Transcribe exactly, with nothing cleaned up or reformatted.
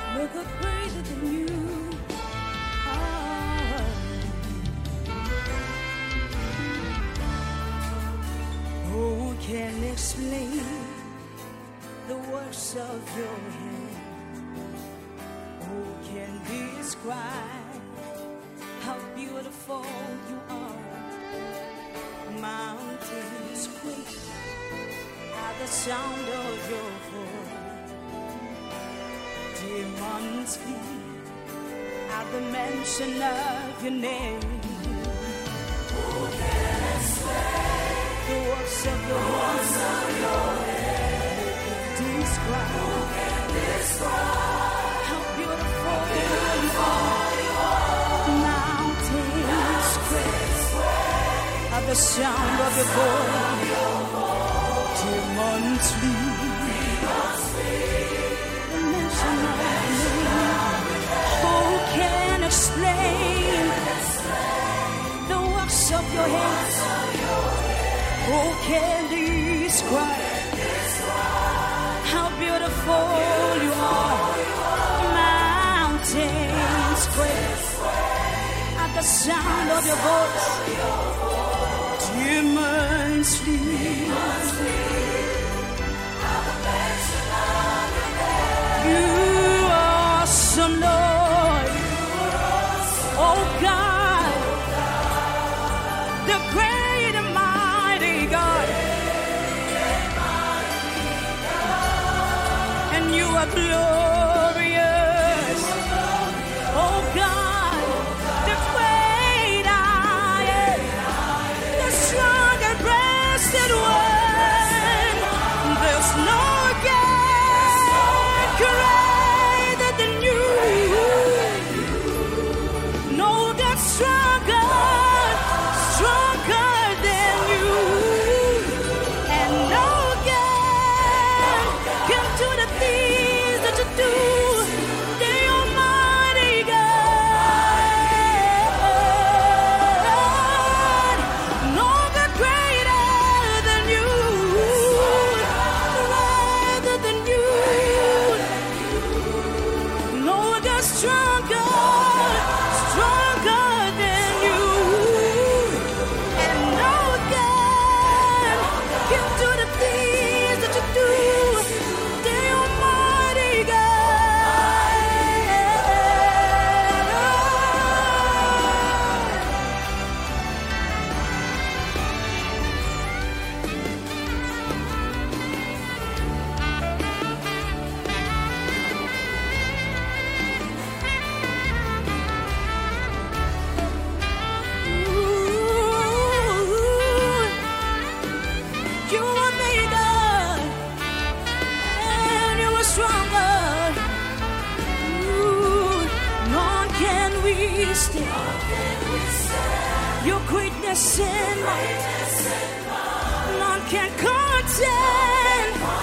No God greater than you. Ah. Who can explain the works of your hand? Who can describe how beautiful you are? Mountains quake at the sound of your voice. Demons flee at the mention of your name. Who can explain the works of your hand? Who can describe, who can describe how beautiful, beautiful you are? Mountains quake at the sound of your voice. Demons flee the mention of your name. Who can explain the works of your hands? Who can describe how beautiful you are? Mountains quake at the sound of your voice. Demons flee. You are awesome, Lord. Oh God, the great and mighty God. And you are glorious. Oh God, the great I am, the strong and breasted one. There's no God greater than you. No God stronger, stronger than you. And no God can do the things that you do. The Almighty God. No God greater than you. Rather than you. No God stronger, stronger than you. And no God can do the things that you do. The Almighty You are bigger and you are stronger. Ooh, none can withstand your greatness and might. None can contend